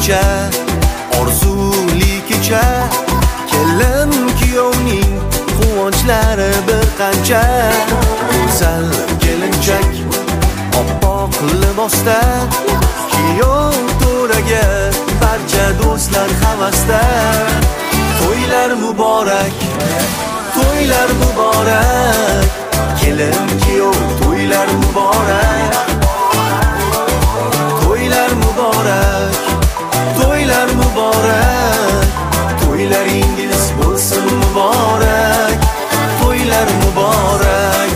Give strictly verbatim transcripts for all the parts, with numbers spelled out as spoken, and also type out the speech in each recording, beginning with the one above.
kecha, orzuli kecha, kelin kuyovning quvonchlari bir qancha. Go'zal kelinchak oppoq libosda, kuyov to'raga barcha do'stlar havasda. To'ylar muborak, to'ylar muborak, kelin kuyov to'ylar muborak. To'ylar muborak, to'ylar muborak, to'ylaringiz bo'lsin muborak, to'ylar muborak.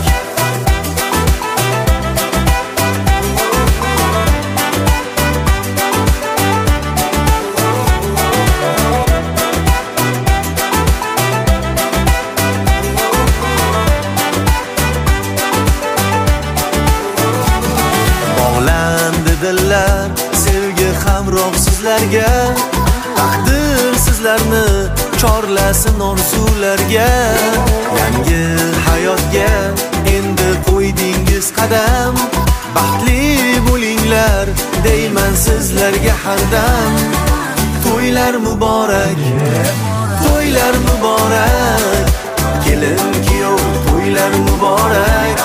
Bog'landi dillar sevgi hamroh sizlarga, taqdir sizlarni chorlasin orzularga. Yangi hayotga endi qo'ydingiz qadam, baxtli bo'linglar deyman sizlarga hardam. To'ylar muborak, to'ylar muborak, kelin kuyov to'ylar muborak.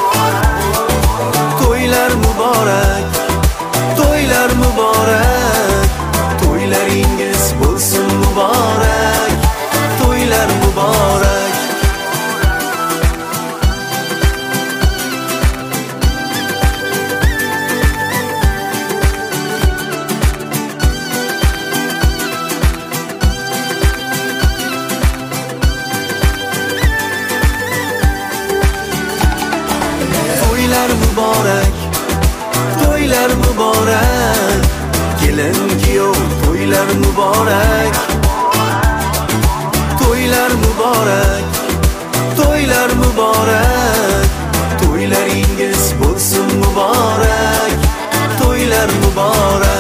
To'ylar muborak, to'ylar muborak, to'ylaringiz bo'lsin muborak, to'ylar muborak. To'ylar muborak, to'ylar muborak, kelin kuyov to'ylar muborak. To'ylar muborak, to'ylar muborak, to'ylaringiz bo'lsin muborak, to'ylar muborak.